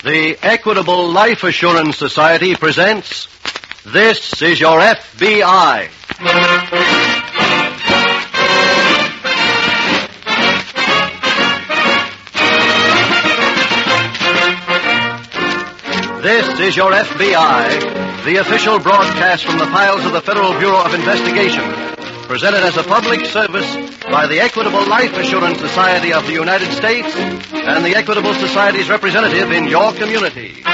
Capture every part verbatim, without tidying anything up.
The Equitable Life Assurance Society presents This is Your F B I. This is Your F B I, the official broadcast from the files of the Federal Bureau of Investigation, presented as a public service by the Equitable Life Assurance Society of the United States and the Equitable Society's representative in your community.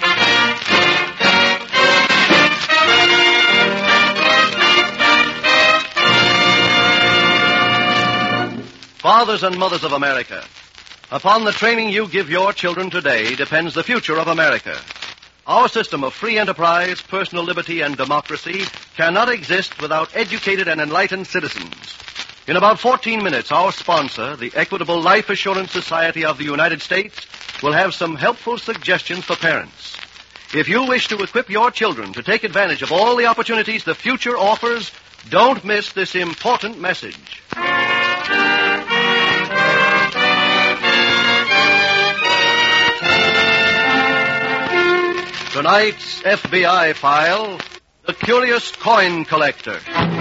Fathers and mothers of America, upon the training you give your children today depends the future of America. Our system of free enterprise, personal liberty, and democracy cannot exist without educated and enlightened citizens. In about fourteen minutes, our sponsor, the Equitable Life Assurance Society of the United States, will have some helpful suggestions for parents. If you wish to equip your children to take advantage of all the opportunities the future offers, don't miss this important message. Tonight's F B I file, The Curious Coin Collector.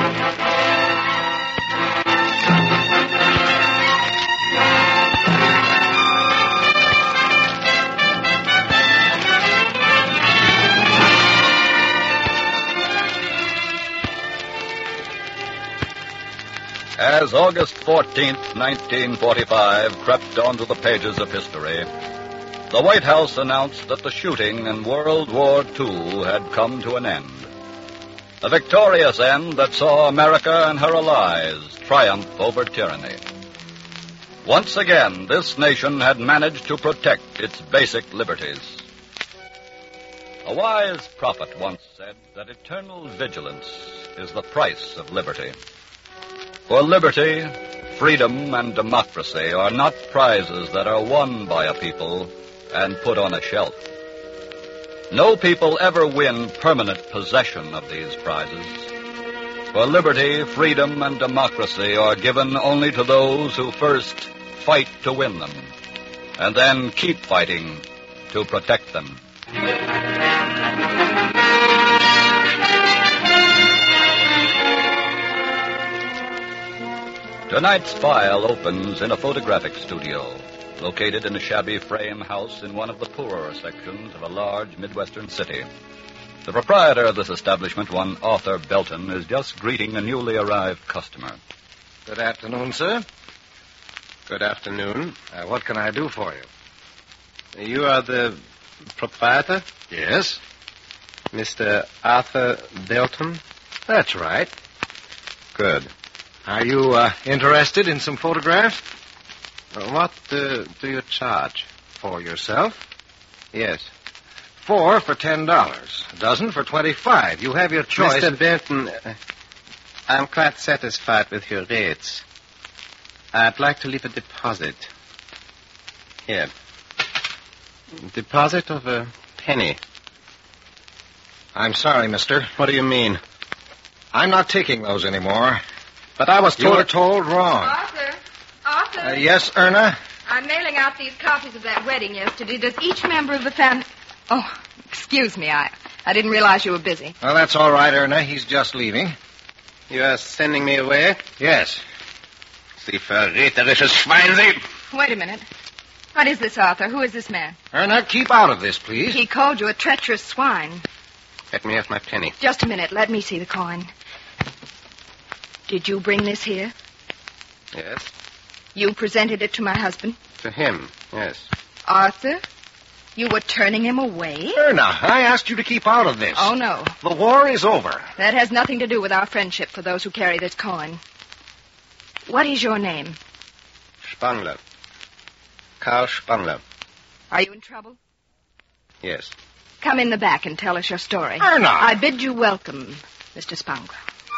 As August fourteenth, nineteen forty-five crept onto the pages of history, the White House announced that the shooting in World War Two had come to an end. A victorious end that saw America and her allies triumph over tyranny. Once again, this nation had managed to protect its basic liberties. A wise prophet once said that eternal vigilance is the price of liberty. For liberty, freedom, and democracy are not prizes that are won by a people and put on a shelf. No people ever win permanent possession of these prizes. For liberty, freedom, and democracy are given only to those who first fight to win them, and then keep fighting to protect them. Tonight's file opens in a photographic studio, located in a shabby frame house in one of the poorer sections of a large Midwestern city. The proprietor of this establishment, one Arthur Belton, is just greeting a newly arrived customer. Good afternoon, sir. Good afternoon. Uh, what can I do for you? You are the proprietor? Yes. Mister Arthur Belton? That's right. Good. Are you uh, interested in some photographs? What uh, do you charge? For yourself? Yes. Four for ten dollars. A dozen for twenty-five. You have your choice. Mister Benton, uh, I'm quite satisfied with your rates. I'd like to leave a deposit. Here. Deposit of a penny. I'm sorry, mister. What do you mean? I'm not taking those anymore. But I was told... You were told wrong. Arthur. Arthur. Uh, yes, Erna? I'm mailing out these copies of that wedding yesterday. Does each member of the family... Oh, excuse me. I, I didn't realize you were busy. Well, that's all right, Erna. He's just leaving. You are sending me away? Yes. Sie verräterisches Schwein, Sie! Wait a minute. What is this, Arthur? Who is this man? Erna, keep out of this, please. He called you a treacherous swine. Let me have my penny. Just a minute. Let me see the coin. Did you bring this here? Yes. You presented it to my husband? To him, yes. Arthur, you were turning him away? Erna, I asked you to keep out of this. Oh, no. The war is over. That has nothing to do with our friendship for those who carry this coin. What is your name? Spangler. Karl Spangler. Are you in trouble? Yes. Come in the back and tell us your story. Erna! I bid you welcome, Mister Spangler.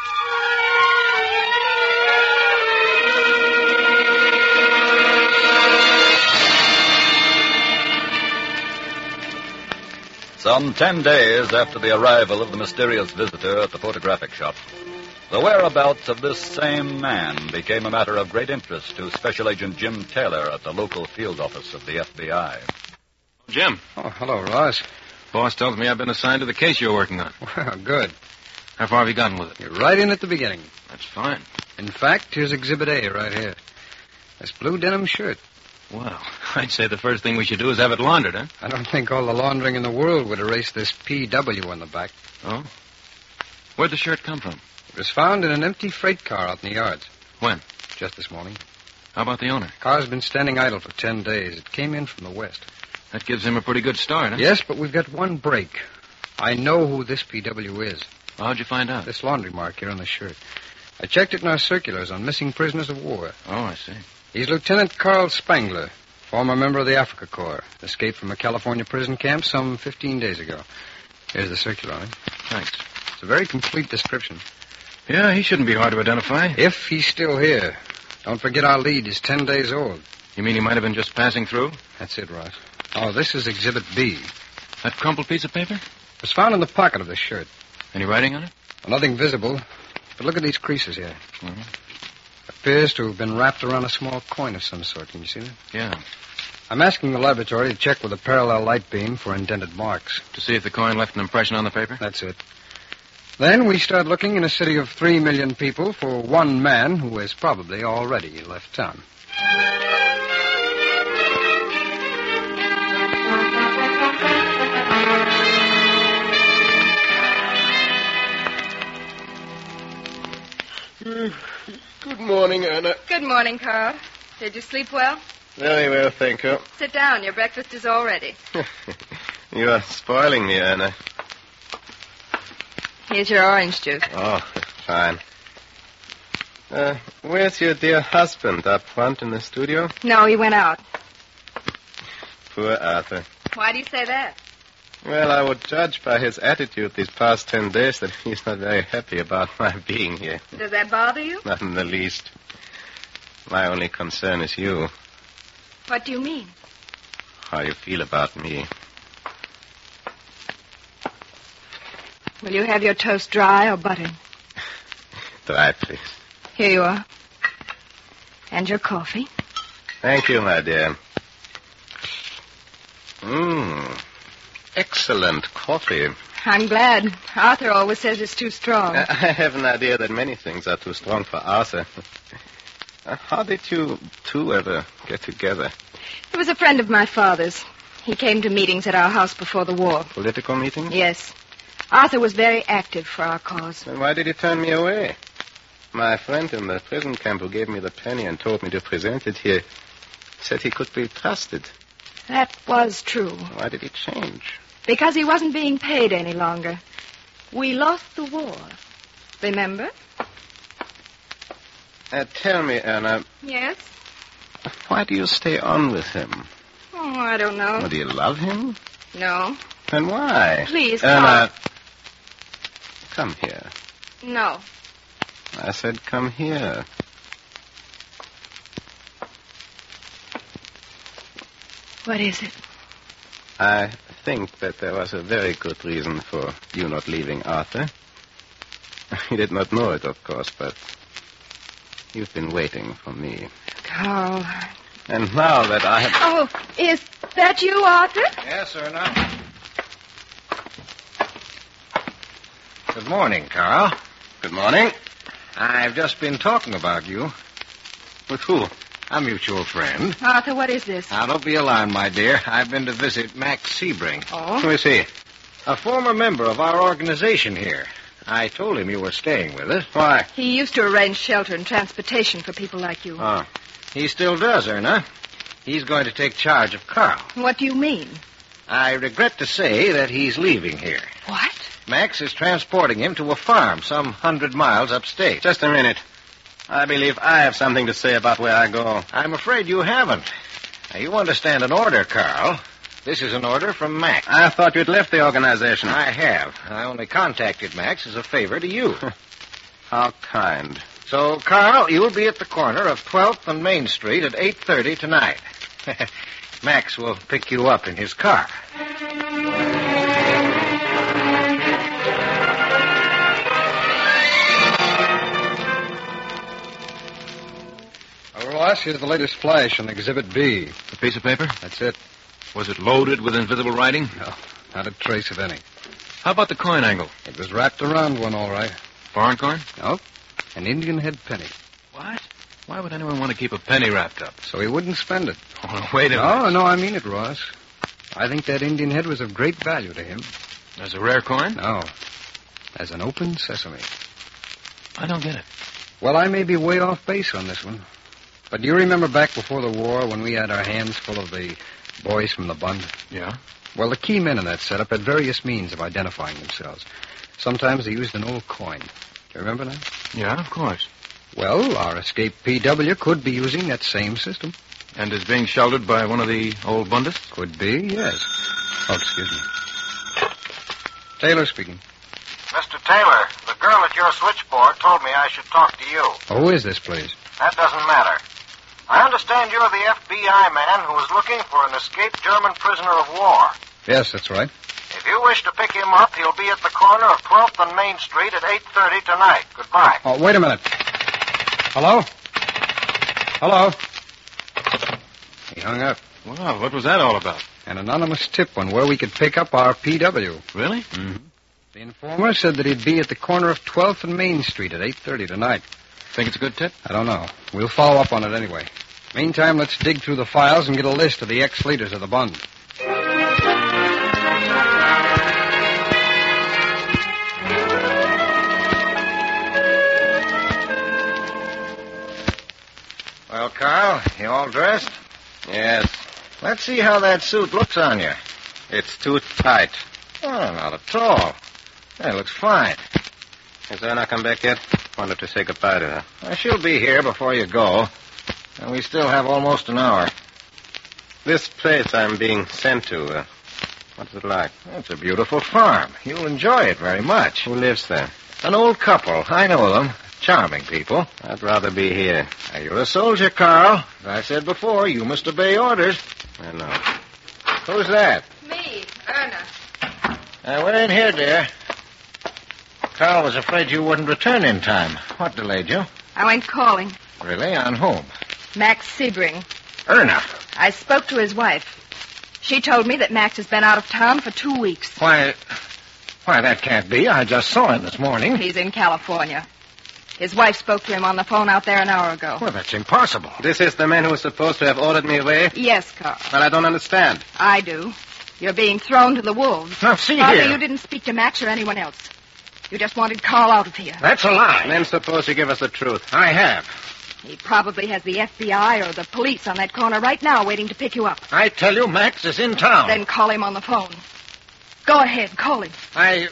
Some ten days after the arrival of the mysterious visitor at the photographic shop, the whereabouts of this same man became a matter of great interest to Special Agent Jim Taylor at the local field office of the F B I. Jim. Oh, hello, Ross. Boss tells me I've been assigned to the case you're working on. Well, good. How far have you gotten with it? You're right in at the beginning. That's fine. In fact, here's Exhibit A right here. This blue denim shirt. Well, I'd say the first thing we should do is have it laundered, huh? I don't think all the laundering in the world would erase this P W on the back. Oh? Where'd the shirt come from? It was found in an empty freight car out in the yards. When? Just this morning. How about the owner? Car's been standing idle for ten days. It came in from the west. That gives him a pretty good start, huh? Yes, but we've got one break. I know who this P W is. Well, how'd you find out? This laundry mark here on the shirt. I checked it in our circulars on missing prisoners of war. Oh, I see. He's Lieutenant Carl Spangler, former member of the Africa Corps. Escaped from a California prison camp some fifteen days ago. Here's the circular on it. Thanks. It's a very complete description. Yeah, he shouldn't be hard to identify. If he's still here. Don't forget our lead is ten days old. You mean he might have been just passing through? That's it, Ross. Oh, this is Exhibit B. That crumpled piece of paper? It was found in the pocket of the shirt. Any writing on it? Well, nothing visible. But look at these creases here. Mm-hmm. Appears to have been wrapped around a small coin of some sort. Can you see that? Yeah. I'm asking the laboratory to check with a parallel light beam for indented marks. To see if the coin left an impression on the paper? That's it. Then we start looking in a city of three million people for one man who has probably already left town. Good morning, Anna. Good morning, Carl. Did you sleep well? Very well, thank you. Sit down. Your breakfast is all ready. You are spoiling me, Anna. Here's your orange juice. Oh, fine. Uh, where's your dear husband? Up front in the studio? No, he went out. Poor Arthur. Why do you say that? Well, I would judge by his attitude these past ten days that he's not very happy about my being here. Does that bother you? Not in the least. My only concern is you. What do you mean? How you feel about me. Will you have your toast dry or buttered? Dry, please. Here you are. And your coffee. Thank you, my dear. Mmm. Excellent coffee. I'm glad. Arthur always says it's too strong. I have an idea that many things are too strong for Arthur. How did you two ever get together? He was a friend of my father's. He came to meetings at our house before the war. Political meetings? Yes. Arthur was very active for our cause. Then why did he turn me away? My friend in the prison camp who gave me the penny and told me to present it here said he could be trusted. That was true. Why did he change? Because he wasn't being paid any longer. We lost the war. Remember? Uh, tell me, Anna. Yes? Why do you stay on with him? Oh, I don't know. Well, do you love him? No. Then why? Please, Anna, come here. No. I said come here. What is it? I think that there was a very good reason for you not leaving Arthur. He did not know it, of course, but you've been waiting for me. Carl. And now that I have... Oh, is that you, Arthur? Yes, sir, now. Good morning, Carl. Good morning. I've just been talking about you. With who? A mutual friend. Arthur, what is this? Now, don't be alarmed, my dear. I've been to visit Max Sebring. Oh? Who is he? A former member of our organization here. I told him you were staying with us. Why? He used to arrange shelter and transportation for people like you. Oh. He still does, Erna. He's going to take charge of Carl. What do you mean? I regret to say that he's leaving here. What? Max is transporting him to a farm some hundred miles upstate. Just a minute. I believe I have something to say about where I go. I'm afraid you haven't. Now, you understand an order, Carl. This is an order from Max. I thought you'd left the organization. I have. I only contacted Max as a favor to you. How kind. So, Carl, you'll be at the corner of twelfth and Main Street at eight thirty tonight. Max will pick you up in his car. Well, Ross, here's the latest flash on Exhibit B. The piece of paper? That's it. Was it loaded with invisible writing? No, not a trace of any. How about the coin angle? It was wrapped around one, all right. Foreign coin? No, an Indian head penny. What? Why would anyone want to keep a penny wrapped up? So he wouldn't spend it. Oh, wait a No, minute. no, I mean it, Ross. I think that Indian head was of great value to him. As a rare coin? No, as an open sesame. I don't get it. Well, I may be way off base on this one. But do you remember back before the war when we had our hands full of the boys from the Bund? Yeah? Well, the key men in that setup had various means of identifying themselves. Sometimes they used an old coin. Do you remember that? Yeah, of course. Well, our escaped P W could be using that same system. And is being sheltered by one of the old Bundists? Could be, yes. Oh, excuse me. Taylor speaking. Mister Taylor, the girl at your switchboard told me I should talk to you. Oh, who is this, please? That doesn't matter. I understand you're the F B I man who is looking for an escaped German prisoner of war. Yes, that's right. If you wish to pick him up, he'll be at the corner of twelfth and Main Street at eight thirty tonight. Goodbye. Oh, wait a minute. Hello? Hello? He hung up. Well, what was that all about? An anonymous tip on where we could pick up our P W. Really? Mm-hmm. The informer said that he'd be at the corner of twelfth and Main Street at eight thirty tonight. Think it's a good tip? I don't know. We'll follow up on it anyway. Meantime, let's dig through the files and get a list of the ex-leaders of the Bund. Well, Carl, you all dressed? Yes. Let's see how that suit looks on you. It's too tight. Oh, not at all. It looks fine. Has Erna come back yet? Wanted to say goodbye to her. Well, she'll be here before you go. And we still have almost an hour. This place I'm being sent to, uh, what's it like? It's a beautiful farm. You'll enjoy it very much. Who lives there? An old couple. I know them. Charming people. I'd rather be here. Now, you're a soldier, Carl. As I said before, you must obey orders. I know. Who's that? Me, Erna. Uh, we're in here, dear. Carl was afraid you wouldn't return in time. What delayed you? I went calling. Really? On whom? Max Sebring. Erna. I spoke to his wife. She told me that Max has been out of town for two weeks. Why, why, that can't be. I just saw him this morning. He's in California. His wife spoke to him on the phone out there an hour ago. Well, that's impossible. This is the man who was supposed to have ordered me away? Yes, Carl. Well, I don't understand. I do. You're being thrown to the wolves. Now, see Probably here. you didn't speak to Max or anyone else. You just wanted Carl out of here. That's a lie. Then suppose you give us the truth. I have. He probably has the F B I or the police on that corner right now waiting to pick you up. I tell you, Max is in town. Then call him on the phone. Go ahead, call him. I...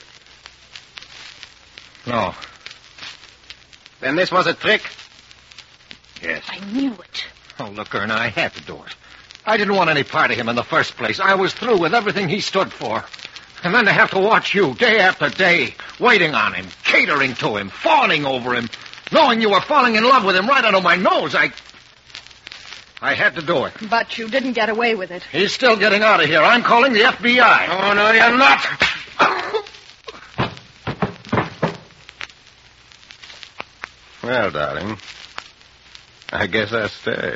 No. Then this was a trick? Yes. I knew it. Oh, look, Erna, I had to do it. I didn't want any part of him in the first place. I was through with everything he stood for. And then to have to watch you day after day, waiting on him, catering to him, fawning over him, knowing you were falling in love with him right under my nose, I... I had to do it. But you didn't get away with it. He's still getting out of here. I'm calling the F B I. Oh, no, you're not. Well, darling, I guess I'll stay.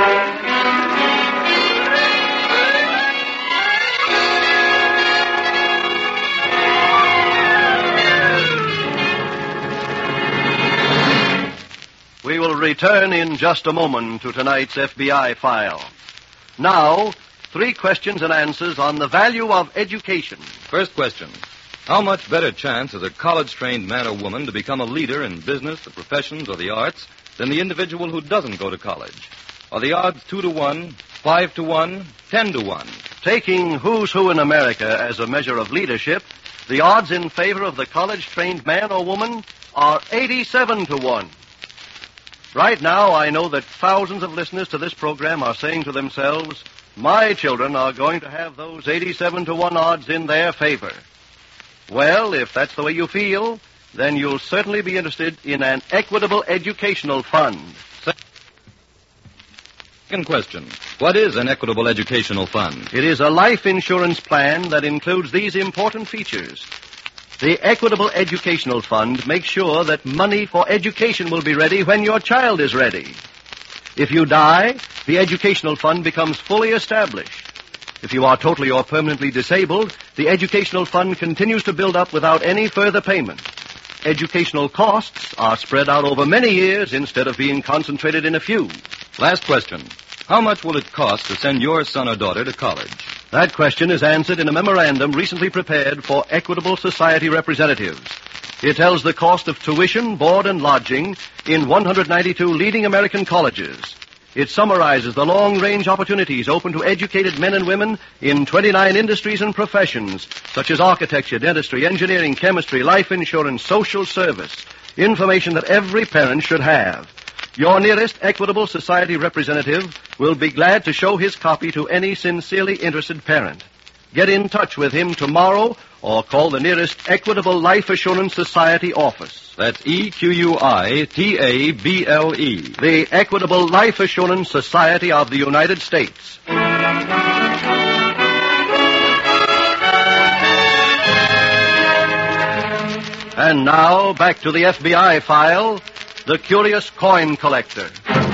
We will return in just a moment to tonight's F B I file. Now, three questions and answers on the value of education. First question. How much better chance has a college-trained man or woman to become a leader in business, the professions, or the arts than the individual who doesn't go to college? Are the odds two to one, five to one, ten to one? Taking who's who in America as a measure of leadership, the odds in favor of the college-trained man or woman are eighty-seven to one. Right now, I know that thousands of listeners to this program are saying to themselves, my children are going to have those eighty-seven to one odds in their favor. Well, if that's the way you feel, then you'll certainly be interested in an equitable educational fund. Second question. What is an equitable educational fund? It is a life insurance plan that includes these important features. The Equitable Educational Fund makes sure that money for education will be ready when your child is ready. If you die, the educational fund becomes fully established. If you are totally or permanently disabled, the educational fund continues to build up without any further payment. Educational costs are spread out over many years instead of being concentrated in a few. Last question. How much will it cost to send your son or daughter to college? That question is answered in a memorandum recently prepared for Equitable Society representatives. It tells the cost of tuition, board, and lodging in one hundred ninety-two leading American colleges. It summarizes the long-range opportunities open to educated men and women in twenty-nine industries and professions, such as architecture, dentistry, engineering, chemistry, life insurance, social service, information that every parent should have. Your nearest Equitable Society representative will be glad to show his copy to any sincerely interested parent. Get in touch with him tomorrow or call the nearest Equitable Life Assurance Society office. That's E Q U I T A B L E. The Equitable Life Assurance Society of the United States. And now, back to the F B I file, The Curious Coin Collector.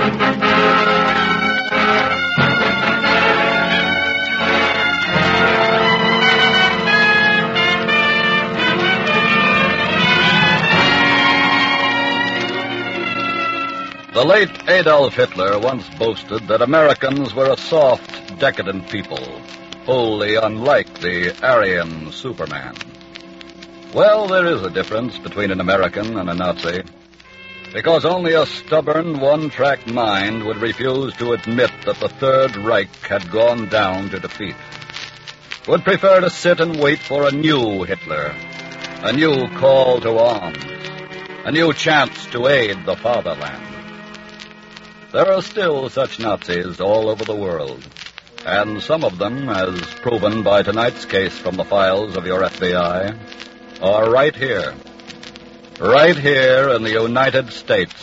The late Adolf Hitler once boasted that Americans were a soft, decadent people, wholly unlike the Aryan Superman. Well, there is a difference between an American and a Nazi, because only a stubborn, one-track mind would refuse to admit that the Third Reich had gone down to defeat. Would prefer to sit and wait for a new Hitler, a new call to arms, a new chance to aid the fatherland. There are still such Nazis all over the world, and some of them, as proven by tonight's case from the files of your F B I, are right here. Right here in the United States.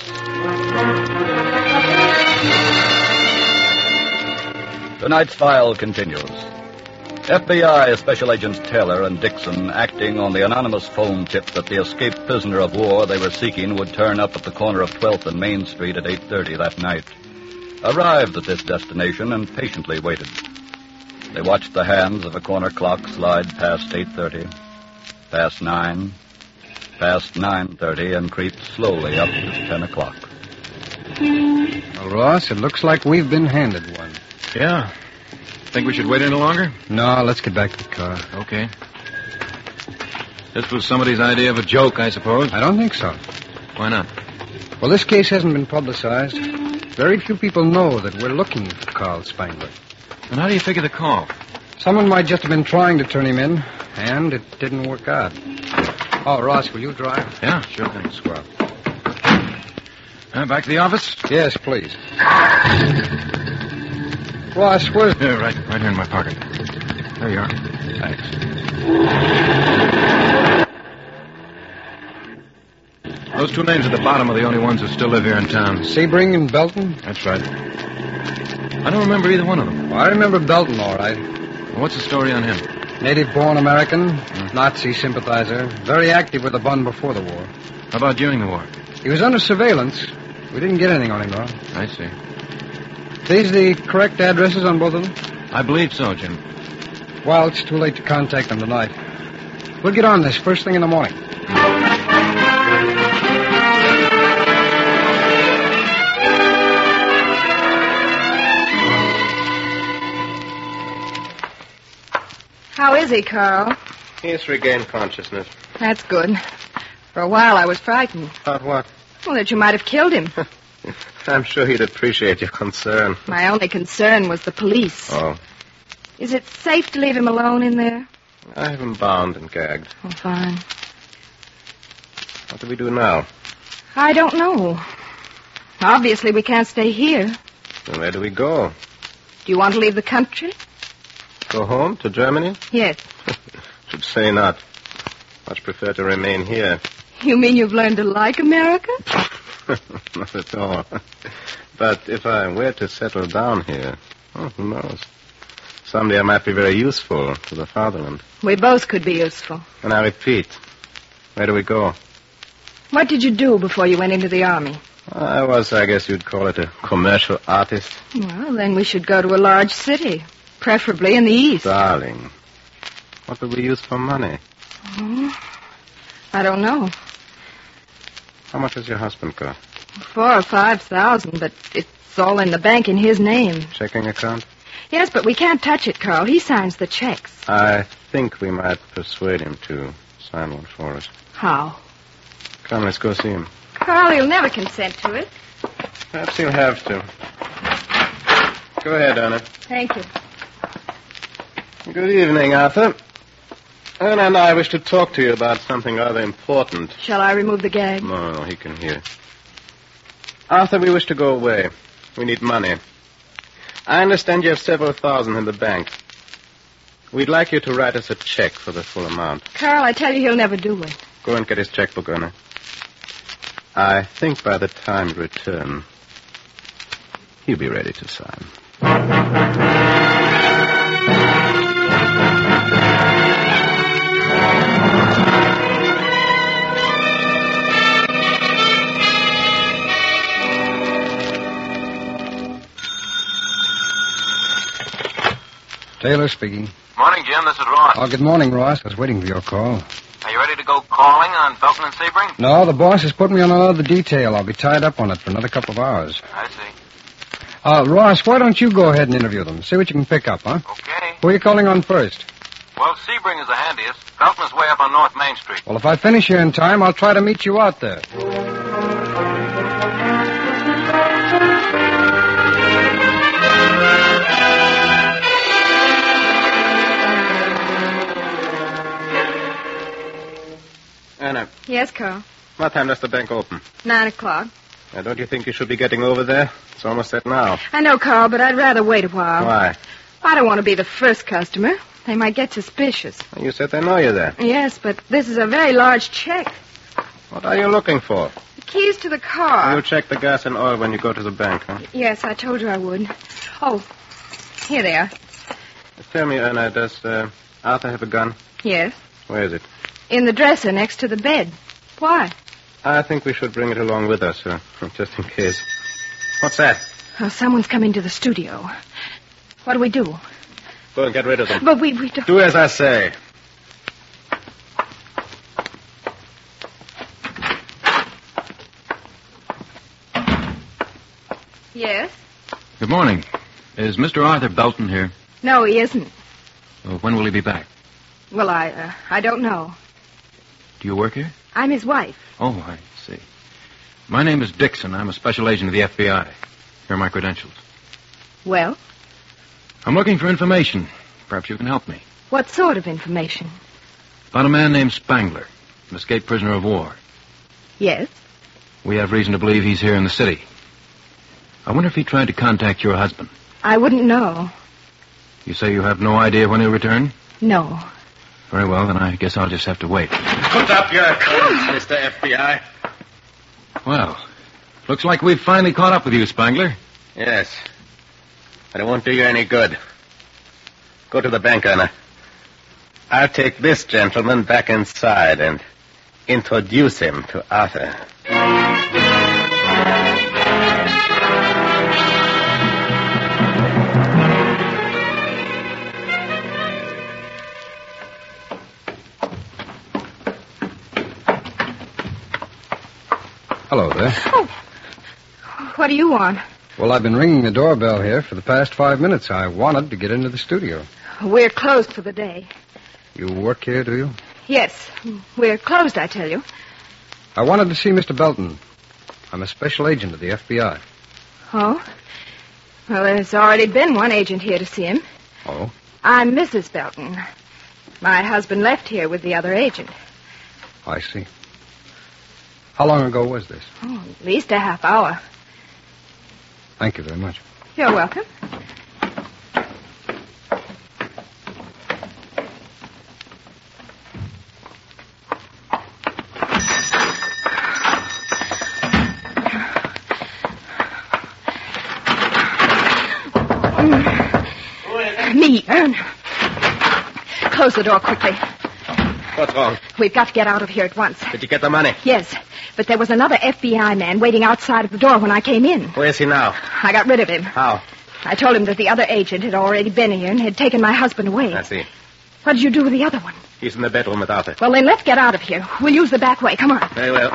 Tonight's file continues. F B I Special Agents Taylor and Dixon, acting on the anonymous phone tip that the escaped prisoner of war they were seeking would turn up at the corner of twelfth and Main Street at eight thirty that night, arrived at this destination and patiently waited. They watched the hands of a corner clock slide past eight thirty, past nine, past nine thirty, and creep slowly up to ten o'clock. Well, Ross, it looks like we've been handed one. Yeah. Think we should wait any longer? No, let's get back to the car. Okay. This was somebody's idea of a joke, I suppose. I don't think so. Why not? Well, this case hasn't been publicized. Very few people know that we're looking for Carl Spangler. And how do you figure the call? Someone might just have been trying to turn him in, and it didn't work out. Oh, Ross, will you drive? Yeah, sure thing. Swell. Uh, back to the office? Yes, please. Ross, where's... Yeah, right, right here in my pocket. There you are. Thanks. Those two names at the bottom are the only ones who still live here in town. Sebring and Belton? That's right. I don't remember either one of them. Well, I remember Belton, all right. Well, what's the story on him? Native-born American, mm. Nazi sympathizer, very active with the Bund before the war. How about during the war? He was under surveillance. We didn't get anything on him, though. I see. These the correct addresses on both of them? I believe so, Jim. Well, it's too late to contact them tonight. We'll get on this first thing in the morning. How is he, Carl? He's regained consciousness. That's good. For a while I was frightened. About what? Well, that you might have killed him. I'm sure he'd appreciate your concern. My only concern was the police. Oh. Is it safe to leave him alone in there? I have him bound and gagged. Oh, fine. What do we do now? I don't know. Obviously, we can't stay here. Then where do we go? Do you want to leave the country? Go home to Germany? Yes. Should say not. Much prefer to remain here. You mean you've learned to like America? Not at all. But if I were to settle down here, oh, who knows? Someday I might be very useful to the fatherland. We both could be useful. And I repeat, where do we go? What did you do before you went into the army? I was, I guess you'd call it, a commercial artist. Well, then we should go to a large city. Preferably in the East. Darling, what do we use for money? Oh, I don't know. How much has your husband got? Four or five thousand, but it's all in the bank in his name. Checking account? Yes, but we can't touch it, Carl. He signs the checks. I think we might persuade him to sign one for us. How? Come, let's go see him. Carl, he'll never consent to it. Perhaps he'll have to. Go ahead, Anna. Thank you. Good evening, Arthur. Erna and I wish to talk to you about something rather important. Shall I remove the gag? No, no, he can hear. Arthur, we wish to go away. We need money. I understand you have several thousand in the bank. We'd like you to write us a check for the full amount. Carl, I tell you, he'll never do it. Go and get his checkbook, Erna. I think by the time you return, he'll be ready to sign. Taylor speaking. Morning, Jim. This is Ross. Oh, good morning, Ross. I was waiting for your call. Are you ready to go calling on Belton and Sebring? No, the boss has put me on another detail. I'll be tied up on it for another couple of hours. I see. Uh, Ross, why don't you go ahead and interview them? See what you can pick up, huh? Okay. Who are you calling on first? Well, Sebring is the handiest. Belton is way up on North Main Street. Well, if I finish here in time, I'll try to meet you out there. Anna, Yes, Carl. what time does the bank open? Nine o'clock. Now, don't you think you should be getting over there? It's almost set now. I know, Carl, but I'd rather wait a while. Why? I don't want to be the first customer. They might get suspicious. You said they know you're there. Yes, but this is a very large check. What are you looking for? The keys to the car. You'll check the gas and oil when you go to the bank, huh? Yes, I told you I would. Oh, here they are. Tell me, Erna, does uh, Arthur have a gun? Yes. Where is it? In the dresser next to the bed. Why? I think we should bring it along with us, uh, just in case. What's that? Oh, someone's come into the studio. What do we do? Go and get rid of them. But we, we don't... Do as I say. Yes? Good morning. Is Mister Arthur Belton here? No, he isn't. Well, when will he be back? Well, I, uh, I don't know. Do you work here? I'm his wife. Oh, I see. My name is Dixon. I'm a special agent of the F B I. Here are my credentials. Well? I'm looking for information. Perhaps you can help me. What sort of information? About a man named Spangler, an escaped prisoner of war. Yes? We have reason to believe he's here in the city. I wonder if he tried to contact your husband. I wouldn't know. You say you have no idea when he'll return? No. Very well, then I guess I'll just have to wait. Put up your hands, Mister F B I. Well, looks like we've finally caught up with you, Spangler. Yes. But it won't do you any good. Go to the bank, Erna. I'll take this gentleman back inside and introduce him to Arthur. Hello there. Oh. What do you want? Well, I've been ringing the doorbell here for the past five minutes. I wanted to get into the studio. We're closed for the day. You work here, do you? Yes, we're closed, I tell you. I wanted to see Mister Belton. I'm a special agent of the F B I. Oh? Well, there's already been one agent here to see him. Oh? I'm Missus Belton. My husband left here with the other agent. I see. How long ago was this? Oh, at least a half hour. Thank you very much. You're welcome. Me, Ern. Close the door quickly. What's wrong? We've got to get out of here at once. Did you get the money? Yes, but there was another F B I man waiting outside of the door when I came in. Where is he now? I got rid of him. How? I told him that the other agent had already been here and had taken my husband away. I see. What did you do with the other one? He's in the bedroom with Arthur. Well, then let's get out of here. We'll use the back way. Come on. Very well.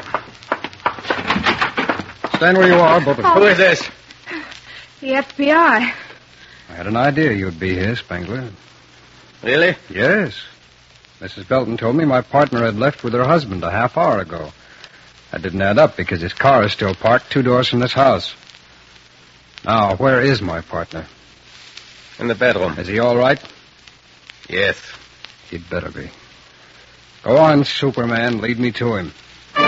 Stand where you are, both of you. Oh. Who is this? The F B I. I had an idea you'd be here, Spangler. Really? Yes. Missus Belton told me my partner had left with her husband a half hour ago. That didn't add up because his car is still parked two doors from this house. Now, where is my partner? In the bedroom. Is he all right? Yes. He'd better be. Go on, Superman. Lead me to him.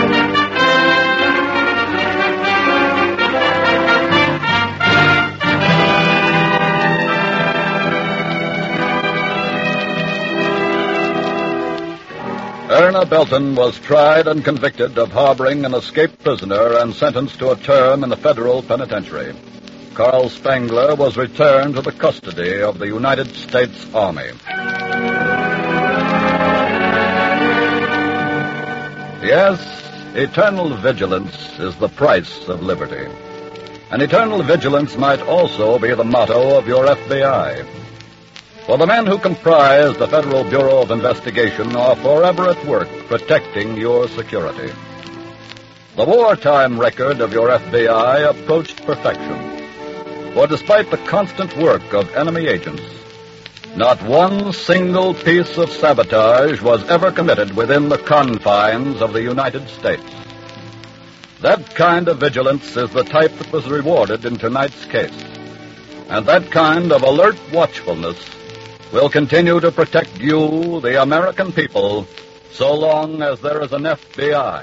Erna Belton was tried and convicted of harboring an escaped prisoner and sentenced to a term in the federal penitentiary. Carl Spangler was returned to the custody of the United States Army. Yes, eternal vigilance is the price of liberty. And eternal vigilance might also be the motto of your F B I. For the men who comprise the Federal Bureau of Investigation are forever at work protecting your security. The wartime record of your F B I approached perfection. For despite the constant work of enemy agents, not one single piece of sabotage was ever committed within the confines of the United States. That kind of vigilance is the type that was rewarded in tonight's case. And that kind of alert watchfulness will continue to protect you, the American people, so long as there is an F B I.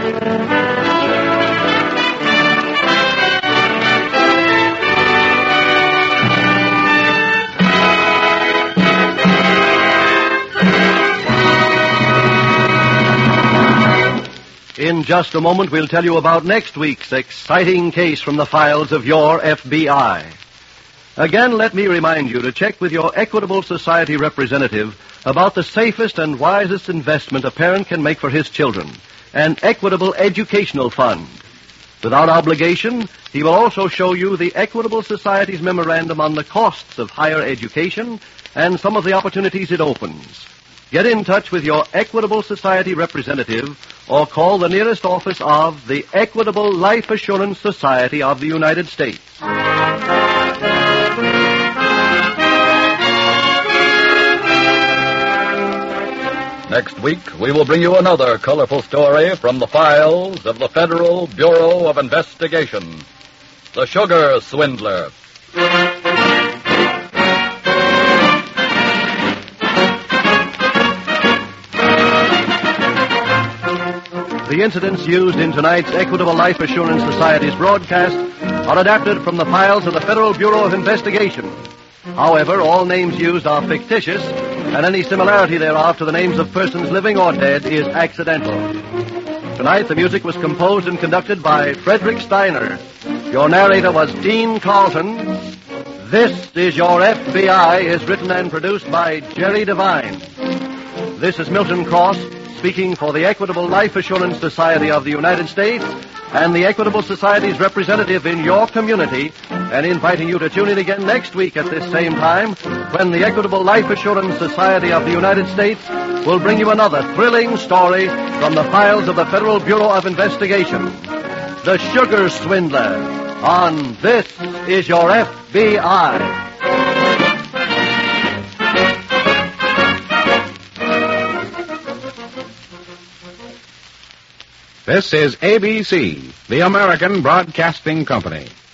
In just a moment, we'll tell you about next week's exciting case from the files of your F B I. Again, let me remind you to check with your Equitable Society representative about the safest and wisest investment a parent can make for his children, an Equitable Educational Fund. Without obligation, he will also show you the Equitable Society's memorandum on the costs of higher education and some of the opportunities it opens. Get in touch with your Equitable Society representative or call the nearest office of the Equitable Life Assurance Society of the United States. Next week, we will bring you another colorful story from the files of the Federal Bureau of Investigation, The Sugar Swindler. The incidents used in tonight's Equitable Life Assurance Society's broadcast are adapted from the files of the Federal Bureau of Investigation. However, all names used are fictitious, and any similarity thereof to the names of persons living or dead is accidental. Tonight, the music was composed and conducted by Frederick Steiner. Your narrator was Dean Carlton. This is Your F B I is written and produced by Jerry Devine. This is Milton Cross, speaking for the Equitable Life Assurance Society of the United States and the Equitable Society's representative in your community, and inviting you to tune in again next week at this same time when the Equitable Life Assurance Society of the United States will bring you another thrilling story from the files of the Federal Bureau of Investigation. The Sugar Swindler on This Is Your F B I. This is A B C, the American Broadcasting Company.